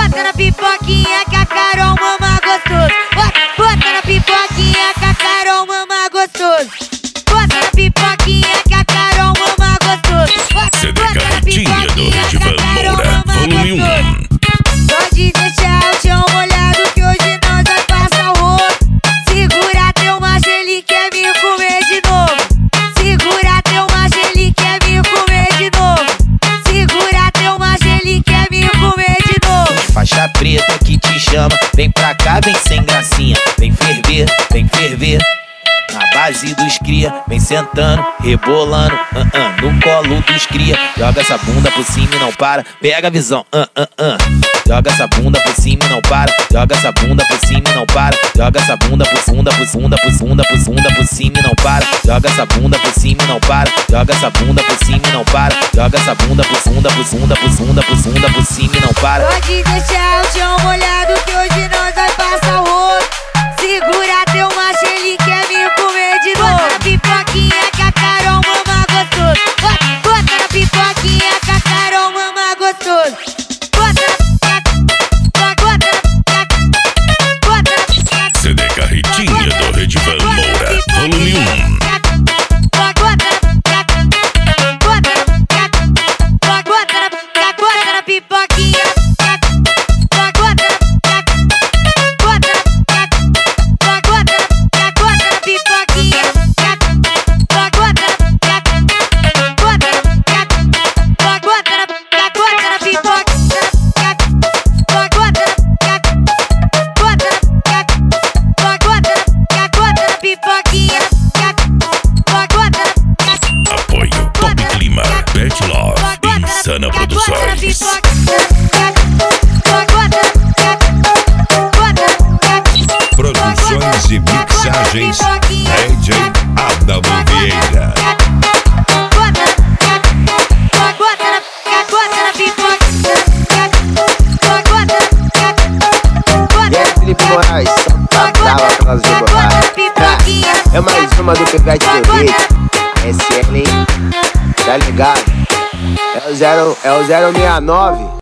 Bota na pipoquinha que a Carol mama gostoso. Bota na pipoquinha que a Carol mama gostoso. Bota na pipoquinha que a Carol mama gostoso. CD Carretinha do Redivan Moura, volume 1. Pode deixar o chão molhado que hoje nós vai passar o rodo. Segura teu macho, ele quer me comer de novo. Segura teu macho, ele quer me comer de novo. Segura teu macho, ele quer me comer de novo. Faixa preta que te chama, vem pra cá, vem sem gracinha. Vem ferver, na base dos cria, vem sentando, rebolando, no colo dos cria. Joga essa bunda por cima e não para, pega a visão, Joga essa bunda por cima e não para, joga essa bunda por cima e não para, joga essa bunda por cima e não para, joga essa bunda por cima e não para, joga essa bunda por cima e não para, joga essa bunda por cima e não para. Pode deixar o chão molhado que hoje nós vai passar o rodo. Segura teu macho, ele quer me comer de novo. Bota na pipoquinha que a Carol mama gostoso. Bota na pipoquinha que a Carol mama gostoso. CD Carretinha do Redivan Moura, volume 1. Bota na pipoquinha. Apoio Top Clima, Pet Love, Insana Produções. Produções e mixagens DJ Adamo Vieira. E aí, Felipe Moraes, só tava aquelas jogadas. É mais uma do Pivete do Beat. SL, hein? Tá ligado? É o 069.